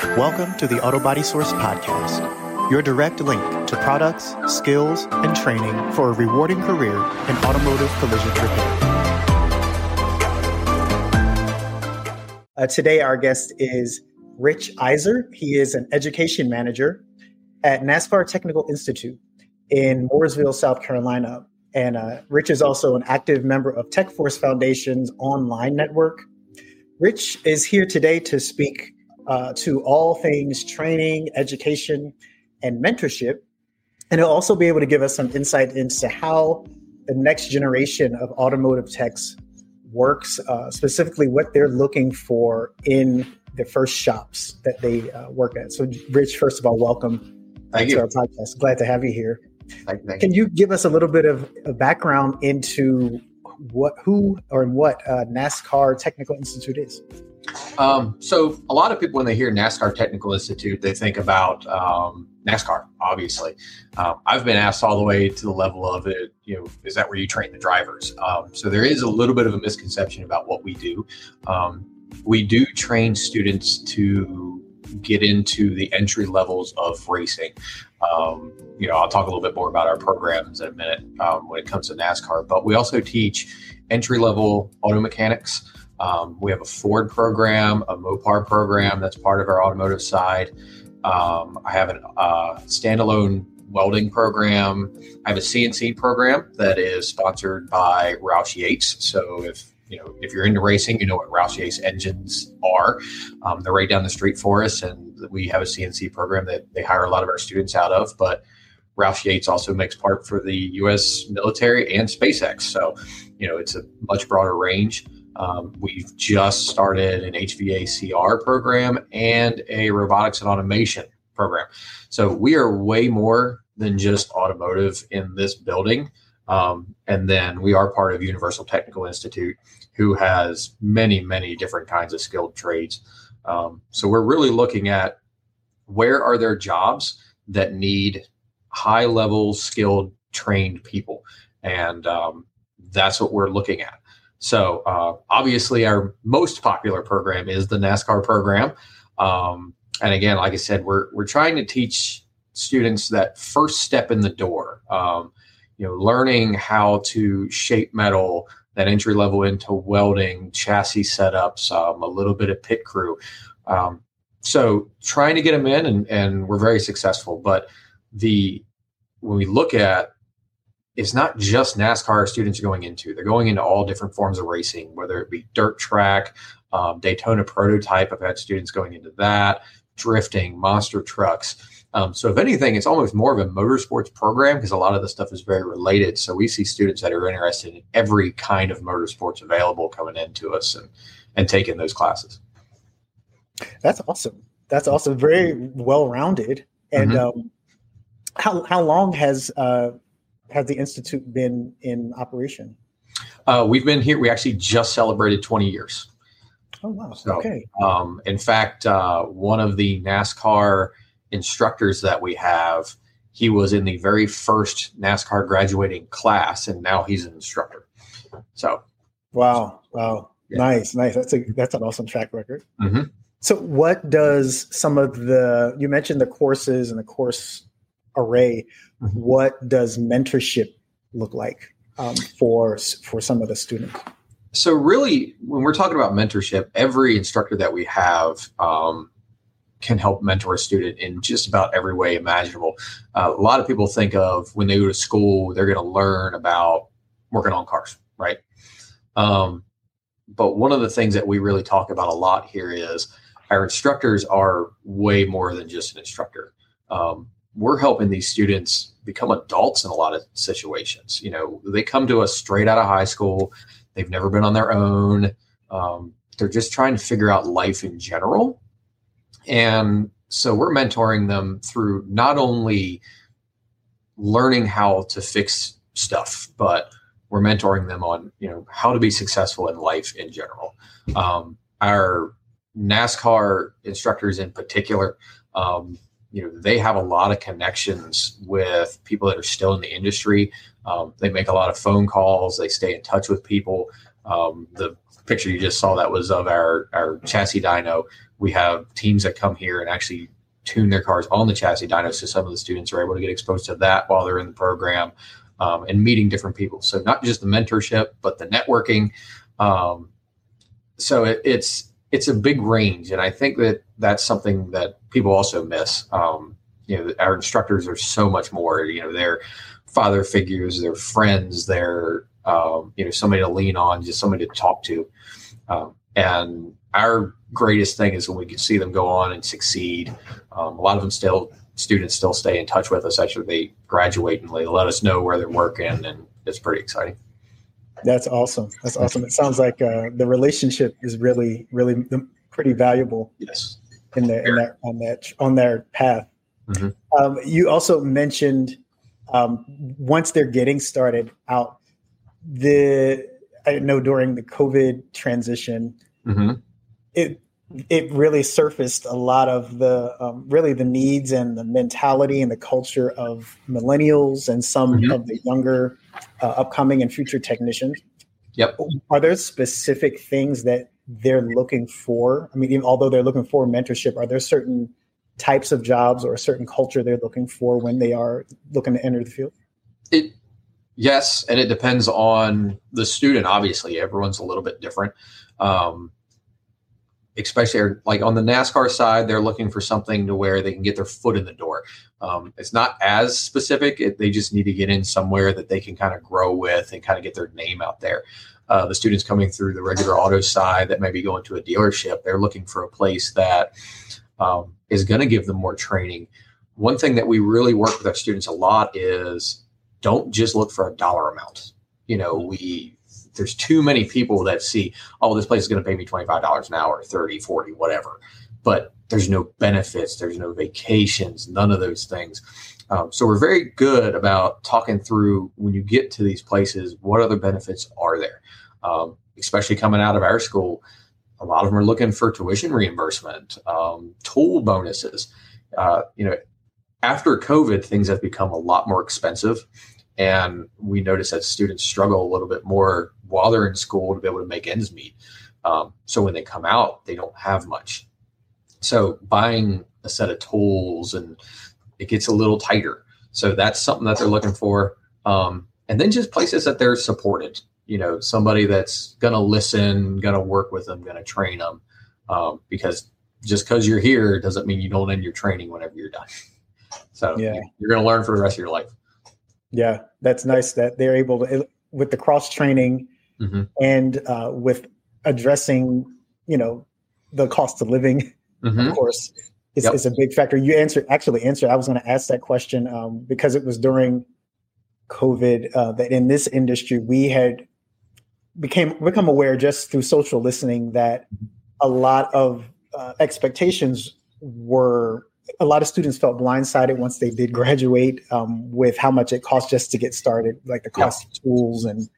Welcome to the Auto Body Source Podcast, your direct link to products, skills, and training for a rewarding career in automotive collision repair. Today, our guest is Rich Iser. He is an education manager at NASCAR Technical Institute in Mooresville, South Carolina. And Rich is also an active member of TechForce Foundation's online network. Rich is here today to speak to all things training, education, and mentorship. And he'll also be able to give us some insight into how the next generation of automotive techs works, specifically what they're looking for in the first shops that they work at. So, Rich, first of all, welcome to our podcast. Glad to have you here. Can you give us a little bit of a background into what NASCAR Technical Institute is? So a lot of people, when they hear NASCAR Technical Institute, they think about NASCAR, obviously. I've been asked all the way to the level of it, is that where you train the drivers? So there is a little bit of a misconception about what we do. We do train students to get into the entry levels of racing. I'll talk a little bit more about our programs in a minute when it comes to NASCAR, but we also teach entry-level auto mechanics. We have a Ford program, a Mopar program that's part of our automotive side. I have a standalone welding program. I have a CNC program that is sponsored by Roush Yates. So if you're into racing, you know what Roush Yates engines are. They're right down the street for us, and we have a CNC program that they hire a lot of our students out of. But Roush Yates also makes part for the U.S. military and SpaceX. So, it's a much broader range. We've just started an HVACR program and a robotics and automation program. So we are way more than just automotive in this building. And then we are part of Universal Technical Institute, who has many, many different kinds of skilled trades. So we're really looking at where are there jobs that need high-level skilled trained people. And that's what we're looking at. So obviously our most popular program is the NASCAR program. And again, like I said, we're trying to teach students that first step in the door, learning how to shape metal, that entry level into welding, chassis setups, a little bit of pit crew. So trying to get them in and we're very successful. But when we look at, it's not just NASCAR students are going into. They're going into all different forms of racing, whether it be dirt track, Daytona prototype. I've had students going into that, drifting, monster trucks. So if anything, it's almost more of a motorsports program because a lot of the stuff is very related. So we see students that are interested in every kind of motorsports available coming into us and taking those classes. That's awesome. That's awesome. Very well-rounded. And how long has the Institute been in operation? We've been here. We actually just celebrated 20 years. Oh, wow. So, okay. In fact, one of the NASCAR instructors that we have, he was in the very first NASCAR graduating class, and now he's an instructor. So, wow. Yeah. Nice. That's an awesome track record. Mm-hmm. So what does you mentioned the courses and the course array. Mm-hmm. What does mentorship look like for some of the students? So really, when we're talking about mentorship, every instructor that we have can help mentor a student in just about every way imaginable. A lot of people think of when they go to school, they're going to learn about working on cars, right? But one of the things that we really talk about a lot here is our instructors are way more than just an instructor. We're helping these students become adults in a lot of situations. They come to us straight out of high school. They've never been on their own. They're just trying to figure out life in general. And so we're mentoring them through not only learning how to fix stuff, but we're mentoring them on, how to be successful in life in general. Our NASCAR instructors in particular, they have a lot of connections with people that are still in the industry. They make a lot of phone calls. They stay in touch with people. The picture you just saw, that was of our chassis dyno. We have teams that come here and actually tune their cars on the chassis dyno. So some of the students are able to get exposed to that while they're in the program, and meeting different people. So not just the mentorship, but the networking. So it's a big range. And I think that that's something that people also miss. Our instructors are so much more, they're father figures, they're friends, they're, somebody to lean on, just somebody to talk to. And our greatest thing is when we can see them go on and succeed. A lot of them students still stay in touch with us after they graduate, and they let us know where they're working, and it's pretty exciting. That's awesome. It sounds like the relationship is really, really pretty valuable. Yes. On their path. Mm-hmm. You also mentioned once they're getting started out, I know during the COVID transition, mm-hmm. it really surfaced a lot of the needs and the mentality and the culture of millennials and some mm-hmm. of the younger upcoming and future technicians. Yep. Are there specific things that they're looking for? I mean, even although they're looking for mentorship, are there certain types of jobs or a certain culture they're looking for when they are looking to enter the field? Yes, and it depends on the student. Obviously, everyone's a little bit different. Especially like on the NASCAR side, they're looking for something to where they can get their foot in the door. It's not as specific. They just need to get in somewhere that they can kind of grow with and kind of get their name out there. The students coming through the regular auto side that may be going to a dealership, they're looking for a place that is going to give them more training. One thing that we really work with our students a lot is don't just look for a dollar amount. There's too many people that see, oh, this place is going to pay me $25 an hour, 30, 40, whatever. But there's no benefits. There's no vacations, none of those things. So we're very good about talking through when you get to these places, what other benefits are there? Especially coming out of our school, a lot of them are looking for tuition reimbursement, tool bonuses. After COVID, things have become a lot more expensive. And we notice that students struggle a little bit more while they're in school to be able to make ends meet. So when they come out, they don't have much. So buying a set of tools, and it gets a little tighter. So that's something that they're looking for. And then just places that they're supported, somebody that's going to listen, going to work with them, going to train them. Because just because you're here doesn't mean you don't end your training whenever you're done. So yeah, you're going to learn for the rest of your life. Yeah, that's nice that they're able to, with the cross training mm-hmm. and with addressing, the cost of living, mm-hmm. of course, is a big factor. You actually answered. I was going to ask that question because it was during COVID that in this industry, we had become aware just through social listening that a lot of expectations a lot of students felt blindsided once they did graduate with how much it cost just to get started, like the cost of tools. And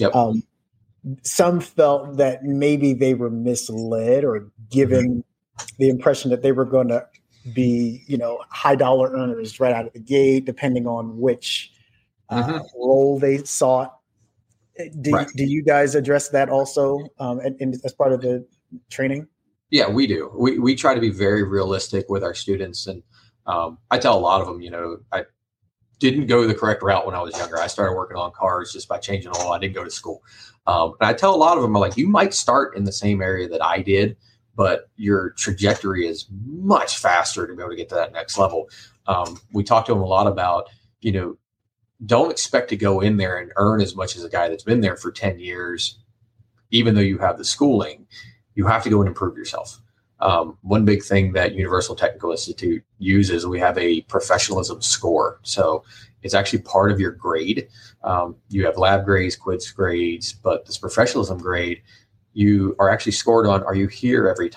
some felt that maybe they were misled or given the impression that they were going to be, high dollar earners right out of the gate, depending on which role they sought. Do you guys address that also as part of the training? Yeah, we do. We try to be very realistic with our students. And I tell a lot of them, I didn't go the correct route when I was younger. I started working on cars just by changing oil. I didn't go to school. And I tell a lot of them, I'm like, you might start in the same area that I did, but your trajectory is much faster to be able to get to that next level. We talk to them a lot about, don't expect to go in there and earn as much as a guy that's been there for 10 years, even though you have the schooling. You have to go and improve yourself. One big thing that Universal Technical Institute uses, we have a professionalism score. So it's actually part of your grade. You have lab grades, quiz grades, but this professionalism grade, you are actually scored on, are you here every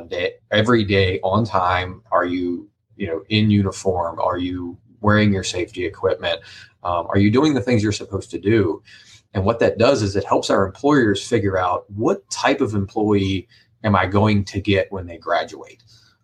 day on time? Are you, in uniform? Are you wearing your safety equipment? Are you doing the things you're supposed to do? And what that does is it helps our employers figure out what type of employee am I going to get when they graduate.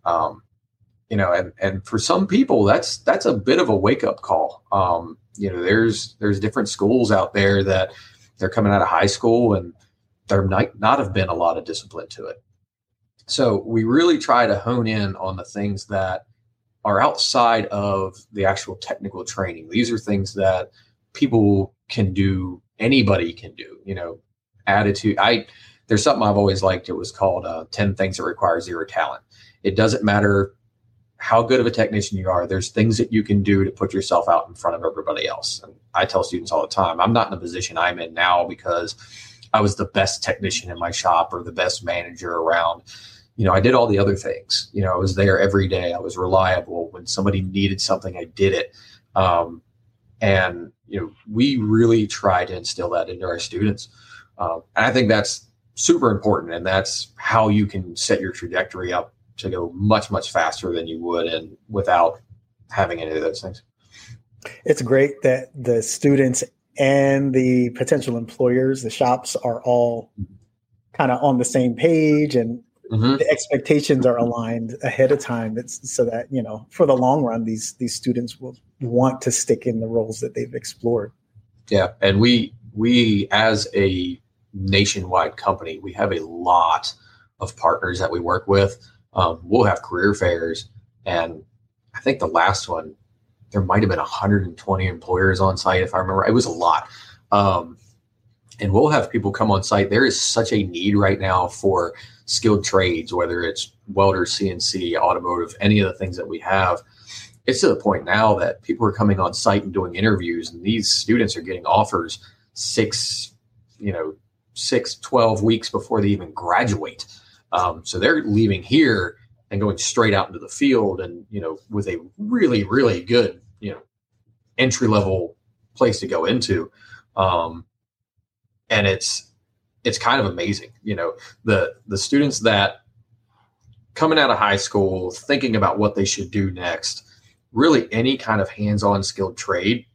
And for some people, that's a bit of a wake up call. There's different schools out there that they're coming out of high school and there might not have been a lot of discipline to it. So we really try to hone in on the things that are outside of the actual technical training. These are things that people can do, anybody can do, attitude. There's something I've always liked. It was called 10 Things That Require Zero Talent. It doesn't matter how good of a technician you are. There's things that you can do to put yourself out in front of everybody else. And I tell students all the time, I'm not in the position I'm in now because I was the best technician in my shop or the best manager around. I did all the other things. I was there every day. I was reliable. When somebody needed something, I did it. And we really try to instill that into our students. And I think that's super important. And that's how you can set your trajectory up to go much, much faster than you would and without having any of those things. It's great that the students and the potential employers, the shops, are all kind of on the same page, and the expectations are aligned ahead of time. It's so that, for the long run, these students will want to stick in the roles that they've explored. Yeah. And we as a nationwide company, we have a lot of partners that we work with. We'll have career fairs, and I think the last one, there might have been 120 employers on site. If I remember, it was a lot. And we'll have people come on site. There is such a need right now for skilled trades, whether it's welder, CNC, automotive, any of the things that we have. It's to the point now that people are coming on site and doing interviews, and these students are getting offers 12 weeks before they even graduate. So they're leaving here and going straight out into the field, and, with a really, really good, entry level place to go into. And it's kind of amazing, the students that coming out of high school, thinking about what they should do next, really any kind of hands-on skilled trade.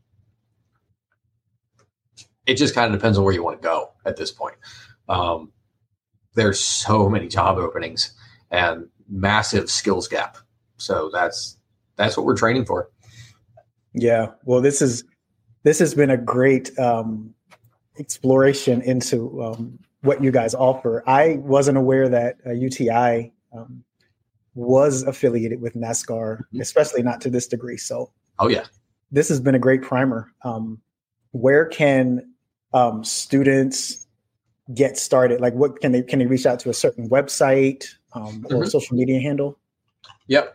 It just kind of depends on where you want to go at this point. There's so many job openings and massive skills gap. So that's what we're training for. Yeah. Well, this has been a great exploration into what you guys offer. I wasn't aware that UTI was affiliated with NASCAR, especially not to this degree. So, this has been a great primer. Where can students get started? Like, what can they reach out to a certain website or social media handle? Yep.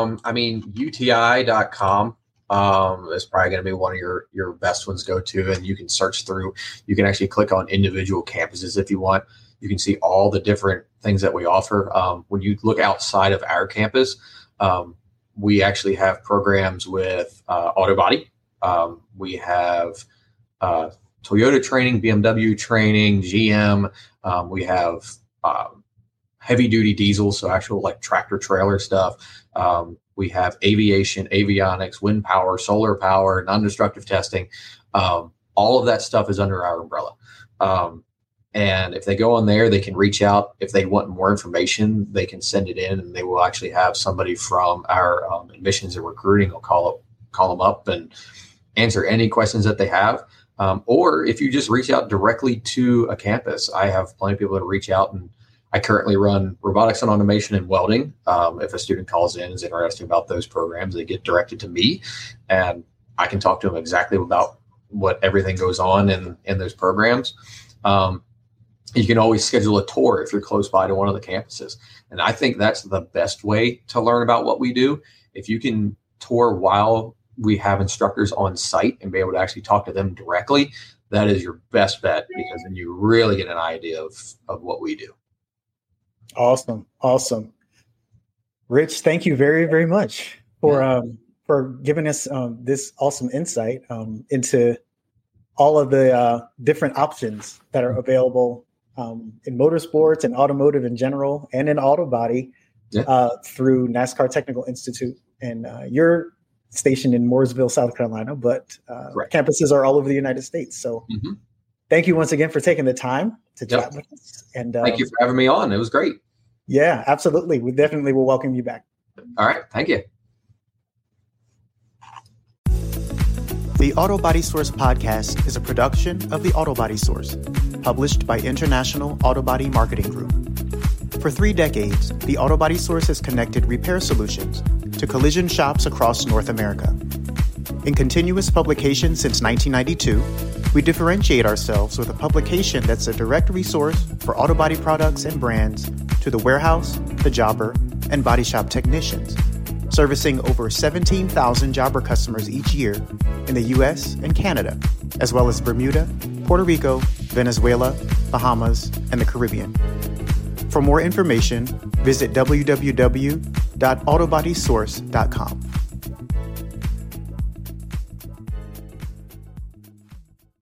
UTI.com. That's probably going to be one of your best ones to go to, and you can search through. You can actually click on individual campuses if you want. You can see all the different things that we offer. When you look outside of our campus, we actually have programs with auto body. We have Toyota training, BMW training, GM. We have heavy duty diesel, so actual like tractor trailer stuff. We have aviation, avionics, wind power, solar power, non-destructive testing. All of that stuff is under our umbrella. And if they go on there, they can reach out. If they want more information, they can send it in, and they will actually have somebody from our admissions and recruiting will call them up and answer any questions that they have. Or if you just reach out directly to a campus, I have plenty of people that reach out, and I currently run robotics and automation and welding. If a student calls in and is interested about those programs, they get directed to me, and I can talk to them exactly about what everything goes on in those programs. You can always schedule a tour if you're close by to one of the campuses. And I think that's the best way to learn about what we do. If you can tour while we have instructors on site and be able to actually talk to them directly, that is your best bet, because then you really get an idea of what we do. Awesome. Rich, thank you very, very much for giving us this awesome insight into all of the different options that are available in motorsports and automotive in general, and in auto body through NASCAR Technical Institute. And you're stationed in Mooresville, South Carolina, but campuses are all over the United States. So thank you once again for taking the time to chat with us. And thank you for having me on. It was great. Yeah, absolutely. We definitely will welcome you back. All right. Thank you. The Auto Body Source podcast is a production of the Auto Body Source. published by International Autobody Marketing Group. For 3 decades, the Autobody Source has connected repair solutions to collision shops across North America. In continuous publication since 1992, we differentiate ourselves with a publication that's a direct resource for auto body products and brands to the warehouse, the jobber, and body shop technicians, servicing over 17,000 jobber customers each year in the US and Canada, as well as Bermuda, Puerto Rico, Venezuela, Bahamas, and the Caribbean. For more information, visit www.autobodysource.com.